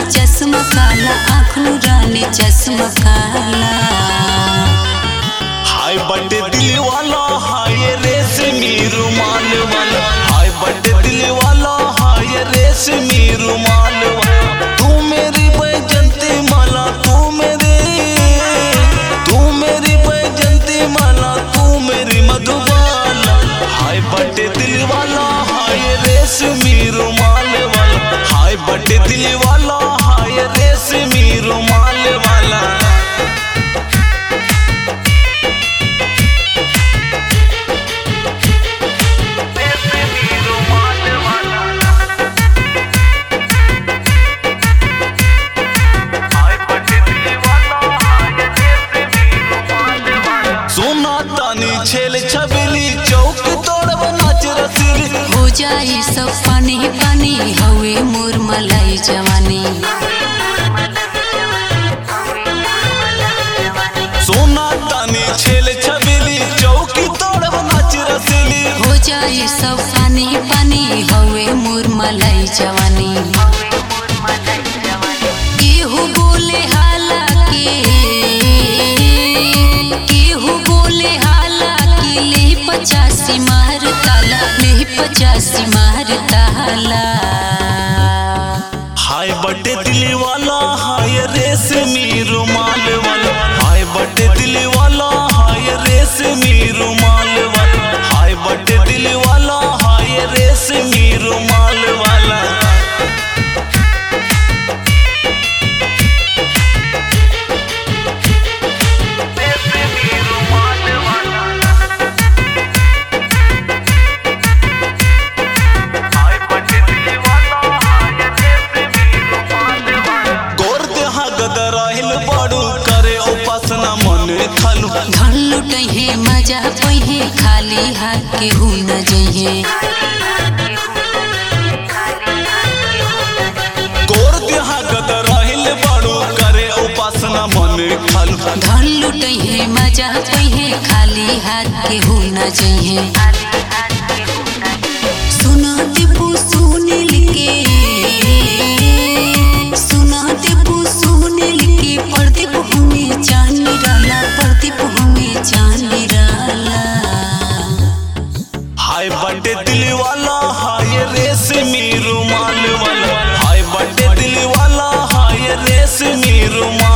चश्मा काला आँख नूरानी चश्मा काला। हाय बर्थडे दिल वाला हाय रेशमी रुमाल वाला, हाय बर्थडे दिल वाला हाय रेशमी रुमाल वाला। तू मेरी बैजंती माला, तू मेरी बैजंती माला, तू मेरी मधुबाला। हाय बर्थडे दिल वाला हाय रेशमी रुमाल वाला, हाय बर्थडे दिल वाला हाय रेशमी रुमाल वाला। सोना तानी छेल छबीली चौक तोड़ब नाच रसीली। हो जाई सब पानी पानी हवे मोर मलाई जवानी। सोना तानी छेल छबीली चौक तोड़ब नाच रसीली। हो जाई सब पानी पानी हवे मोर मलाई जवानी। केहू बोले हाला के, केहू बोले हाला के ले 85 मार ताला, ले 85 मार ताला। हाय बर्थडे दिल वाला हाय रेशमी रुमाल वाला, हाय बर्थडे दिल वाला हाय रेशमी रुमाल वाला, हाय बर्थडे दिल वाला हाय रेशमी रुमाल वाला। धन लुटहे मजा पहे खाली हाथ केहू न जइहे। गोर देहा गदराहिल बाड़ू करे उपासना मन खालू। धन लुटहे मजा पहे खाली हाथ केहू न जइहे। सुना टिपू सुनील के, सुना टिपू सुनील के प्रदीप हमें चांदी डाला, प्रदीप हमें चांदी डाला। हाय बर्थडे दिल वाला हाय रेशमी रुमाल वाला, हाय बर्थडे दिल वाला हाय रेशमी रुमाल।